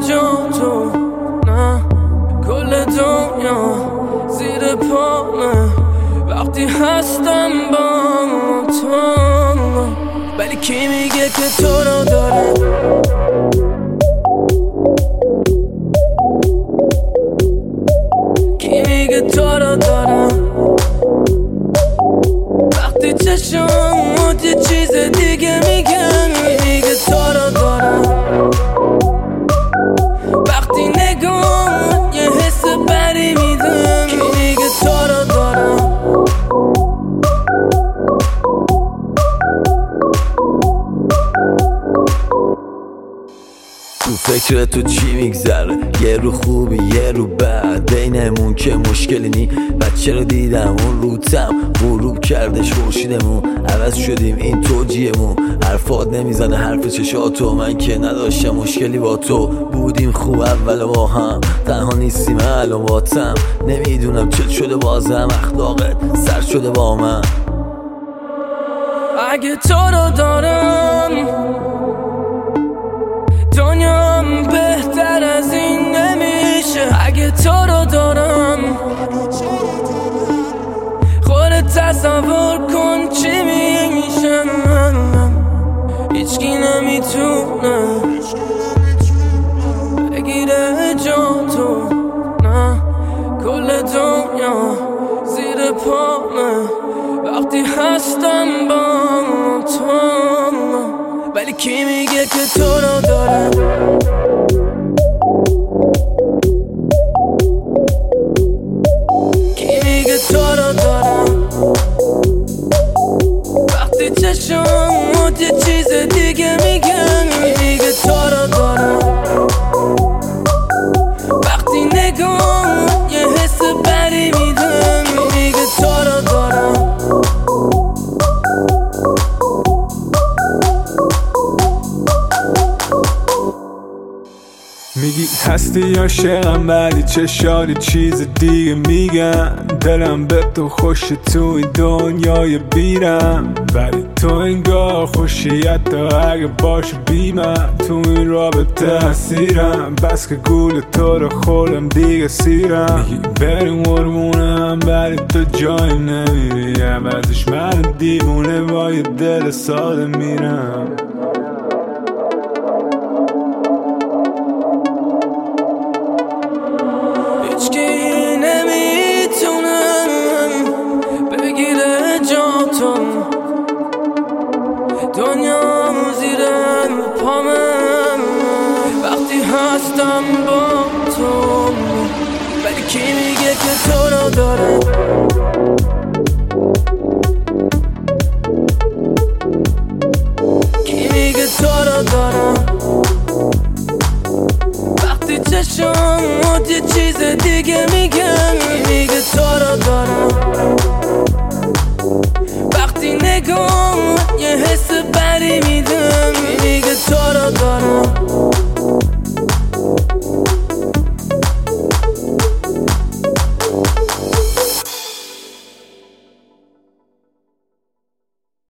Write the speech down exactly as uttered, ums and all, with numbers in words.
جا تو، نه کل دنیا زیر پامه وقتی هستم با تو. ولی کی میگه که تو رو داره؟ کی میگه تو رو دارم؟ وقتی چشمات یه چیز دیگه میگن. کی میگه تو رو دارم؟ وقتی نگاه یه حس بری میدن. کی میگه تو رو دارم؟ تو فکر تو چی میگذره؟ یه رو خوبی یه رو بد، بینمون که مشکلی نی. بچه رو دیدم اون روتم غروب کردش خورشیدمون، عوض شدیم این توجیهمون. حرفات نمیزنه حرف چشاتو، من که نداشتم مشکلی با تو. بودیم خوب اول با هم، تنها نیستیم الان باتم. نمیدونم چه شده بازم، اخلاقت سر شده با من. اگه تو رو دارم دنیام بهتر از این نمیشه. اگه تو رو دارم خودت تصور کن چی میشه. هیچکی نمیتونه بگیره جا تو، نه کل دنیا زیر پامه وقتی هستم با تو. ولی کی میگه که تو رو داره؟ کی میگه تو رو دارم؟ وقتی چشمات یه چیز دیگه میگن. کی میگه تو رو دارم؟ وقتی نگاه یه حس بری میدن. کی میگه تو رو دارم؟ میگی هستی عاشقم ولی چشاری چیز دیگه میگن. دلم به تو خوش تو این دنیای بیرم، ولی تو انگار خوشی حتی اگه باشه بی من. تو این رابطه اسیرم، بس که گول تو رو خورم دیگه سیرم. میگی بریم قربونم ولی تو جایی نمیری، عوضش من دیوونه با یه دل ساده میرم. هیچکی نمیتونه بگیره جا تو، دنیا زیر پامه وقتی هستم با تو. ولی کی میگه که تو رو داره؟ کی میگه تو رو دارم؟ وقتی چشمات یه چیز دیگه میگن.